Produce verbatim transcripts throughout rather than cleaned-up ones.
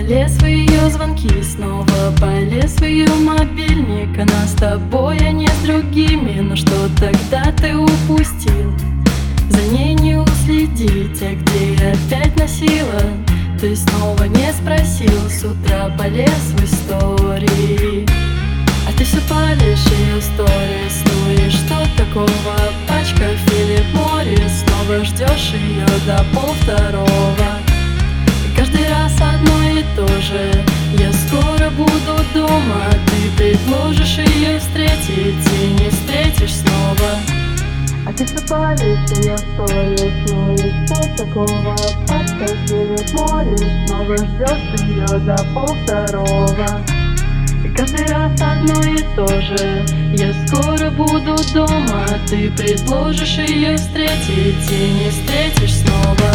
полез в ее звонки, снова полез в ее мобильник. Она с тобой, а не с другими. Но что тогда ты упустил? За ней не уследить, а где опять носила? Ты снова не спросил, с утра полез в истории. А ты все палишь ее сторис. Ну и что такого? Пачка Филипп Моррис. Снова ждешь ее до полвторого. И каждый раз одно и то же: я скоро буду дома. Ты предложишь ее встретить и не встретишь снова. А ты все палишь ее сторис. Ну и что такого? Пачка Филипп Моррис. Снова ждешь ее до полвторого. И каждый раз одно и то же: я скоро буду дома. Ты предложишь ее встретить и не встретишь снова.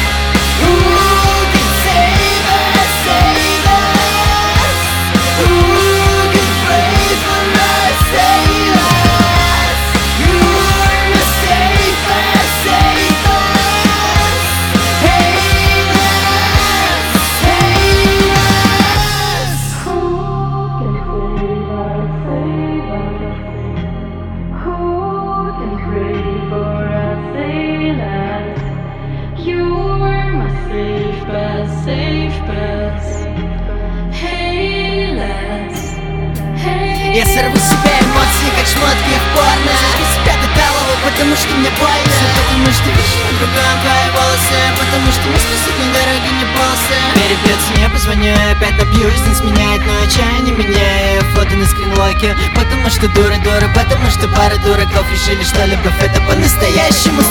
Я сорву себя эмоции, как шмотки в порно. Сорву себя до талого, потому что мне больно. Потому что вижу на другом твои волосы. Потому что не спасут на дороге не полосы. Перебьется, не позвоню, опять набьюсь. Не сменяет, но отчаяние меняю фото на скринлоке. Потому что дура, дура, потому что пара дураков решили, что любовь это по-настоящему